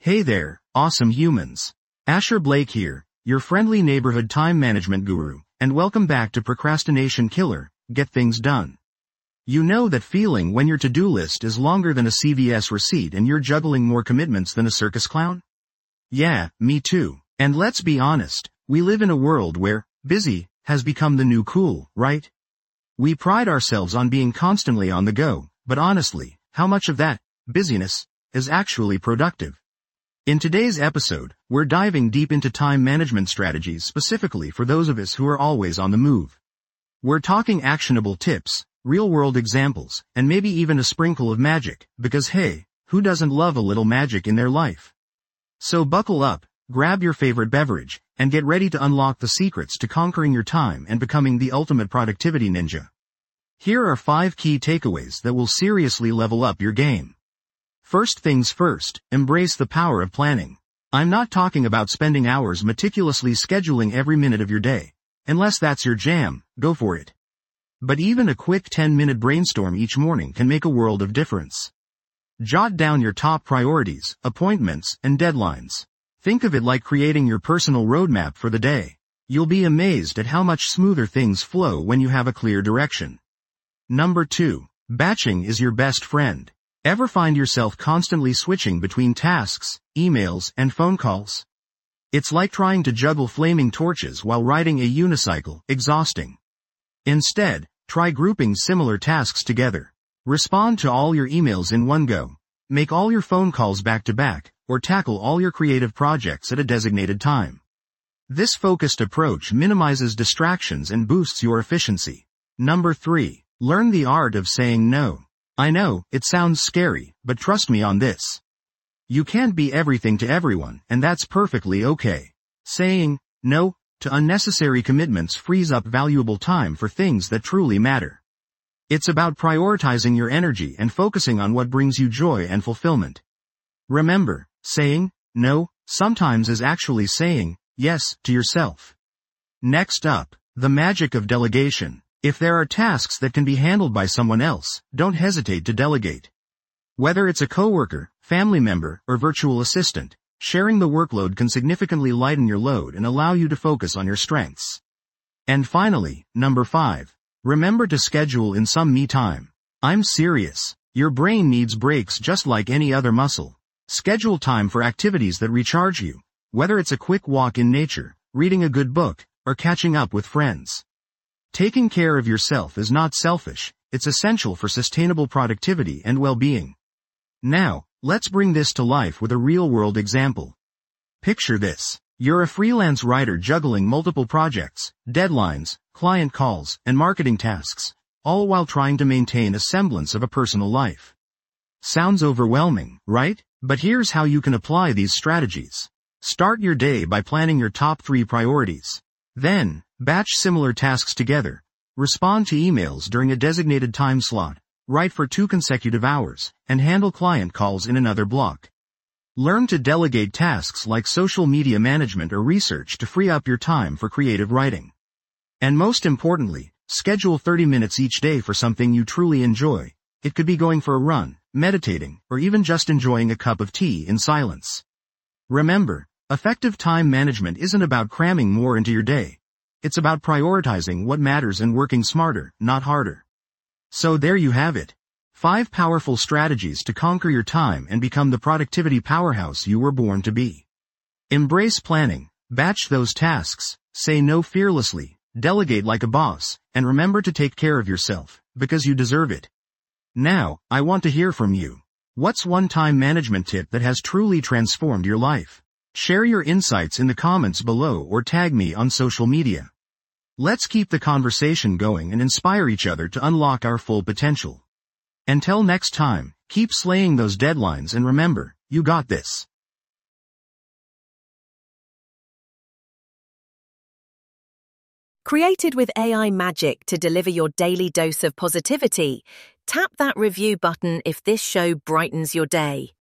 Hey there, awesome humans. Asher Blake here, your friendly neighborhood time management guru, and welcome back to Procrastination Killer, Get Things Done. You know that feeling when your to-do list is longer than a CVS receipt and you're juggling more commitments than a circus clown? Yeah, me too. And let's be honest, we live in a world where busy has become the new cool, right? We pride ourselves on being constantly on the go, but honestly, how much of that busyness is actually productive? In today's episode, we're diving deep into time management strategies specifically for those of us who are always on the move. We're talking actionable tips, real-world examples, and maybe even a sprinkle of magic, because hey, who doesn't love a little magic in their life? So buckle up, grab your favorite beverage, and get ready to unlock the secrets to conquering your time and becoming the ultimate productivity ninja. Here are 5 key takeaways that will seriously level up your game. First things first, embrace the power of planning. I'm not talking about spending hours meticulously scheduling every minute of your day. Unless that's your jam, go for it. But even a quick 10-minute brainstorm each morning can make a world of difference. Jot down your top priorities, appointments, and deadlines. Think of it like creating your personal roadmap for the day. You'll be amazed at how much smoother things flow when you have a clear direction. Number 2. Batching is your best friend. Ever find yourself constantly switching between tasks, emails, and phone calls? It's like trying to juggle flaming torches while riding a unicycle, exhausting. Instead, try grouping similar tasks together. Respond to all your emails in one go. Make all your phone calls back to back, or tackle all your creative projects at a designated time. This focused approach minimizes distractions and boosts your efficiency. Number 3. Learn the art of saying no. I know, it sounds scary, but trust me on this. You can't be everything to everyone, and that's perfectly okay. Saying no to unnecessary commitments frees up valuable time for things that truly matter. It's about prioritizing your energy and focusing on what brings you joy and fulfillment. Remember, saying no sometimes is actually saying yes to yourself. Next up, the magic of delegation. If there are tasks that can be handled by someone else, don't hesitate to delegate. Whether it's a coworker, family member, or virtual assistant, sharing the workload can significantly lighten your load and allow you to focus on your strengths. And finally, number 5. Remember to schedule in some me time. I'm serious. Your brain needs breaks just like any other muscle. Schedule time for activities that recharge you, whether it's a quick walk in nature, reading a good book, or catching up with friends. Taking care of yourself is not selfish, it's essential for sustainable productivity and well-being. Now, let's bring this to life with a real-world example. Picture this. You're a freelance writer juggling multiple projects, deadlines, client calls, and marketing tasks, all while trying to maintain a semblance of a personal life. Sounds overwhelming, right? But here's how you can apply these strategies. Start your day by planning your top 3 priorities. Then, batch similar tasks together. Respond to emails during a designated time slot. Write for 2 consecutive hours, and handle client calls in another block. Learn to delegate tasks like social media management or research to free up your time for creative writing. And most importantly, schedule 30 minutes each day for something you truly enjoy. It could be going for a run, meditating, or even just enjoying a cup of tea in silence. Remember, effective time management isn't about cramming more into your day. It's about prioritizing what matters and working smarter, not harder. So there you have it. 5 powerful strategies to conquer your time and become the productivity powerhouse you were born to be. Embrace planning, batch those tasks, say no fearlessly, delegate like a boss, and remember to take care of yourself, because you deserve it. Now, I want to hear from you. What's one time management tip that has truly transformed your life? Share your insights in the comments below or tag me on social media. Let's keep the conversation going and inspire each other to unlock our full potential. Until next time, keep slaying those deadlines and remember, you got this. Created with AI magic to deliver your daily dose of positivity, tap that review button if this show brightens your day.